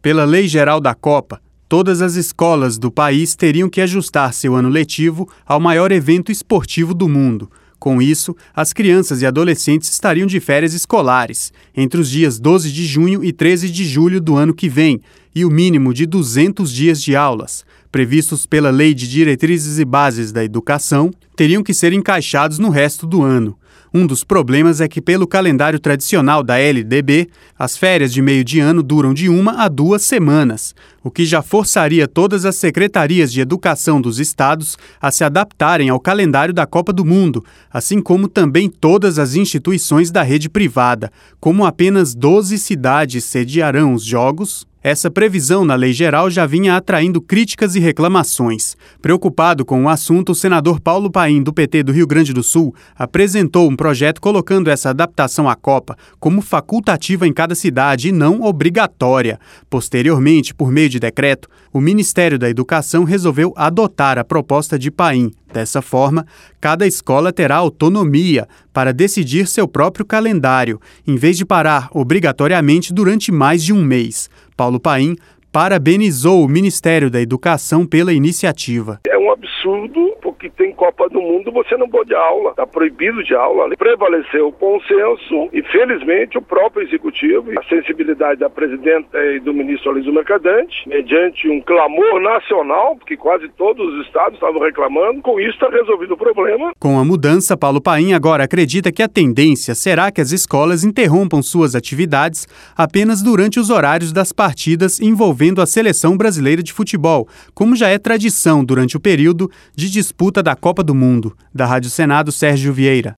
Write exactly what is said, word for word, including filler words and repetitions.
Pela Lei Geral da Copa, todas as escolas do país teriam que ajustar seu ano letivo ao maior evento esportivo do mundo. Com isso, as crianças e adolescentes estariam de férias escolares, entre os dias doze de junho e treze de julho do ano que vem, e o mínimo de duzentos dias de aulas, previstos pela Lei de Diretrizes e Bases da Educação, teriam que ser encaixados no resto do ano. Um dos problemas é que, pelo calendário tradicional da L D B, as férias de meio de ano duram de uma a duas semanas, o que já forçaria todas as secretarias de educação dos estados a se adaptarem ao calendário da Copa do Mundo, assim como também todas as instituições da rede privada. Como apenas doze cidades sediarão os jogos, essa previsão na lei geral já vinha atraindo críticas e reclamações. Preocupado com o assunto, o senador Paulo Paim, do P T do Rio Grande do Sul, apresentou um projeto colocando essa adaptação à Copa como facultativa em cada cidade e não obrigatória. Posteriormente, por meio de decreto, o Ministério da Educação resolveu adotar a proposta de Paim. Dessa forma, cada escola terá autonomia para decidir seu próprio calendário, em vez de parar obrigatoriamente durante mais de um mês. Paulo Paim parabenizou o Ministério da Educação pela iniciativa. É um absurdo, porque tem Copa do Mundo, você não pode aula, está proibido de aula. Prevaleceu o consenso e, felizmente, o próprio Executivo, a sensibilidade da presidenta e do ministro Aloysio Mercadante, mediante um clamor nacional, porque quase todos os estados estavam reclamando, com isso está resolvido o problema. Com a mudança, Paulo Paim agora acredita que a tendência será que as escolas interrompam suas atividades apenas durante os horários das partidas envolvendo a seleção brasileira de futebol, como já é tradição durante o período de disputa da Copa do Mundo. Da Rádio Senado, Sérgio Vieira.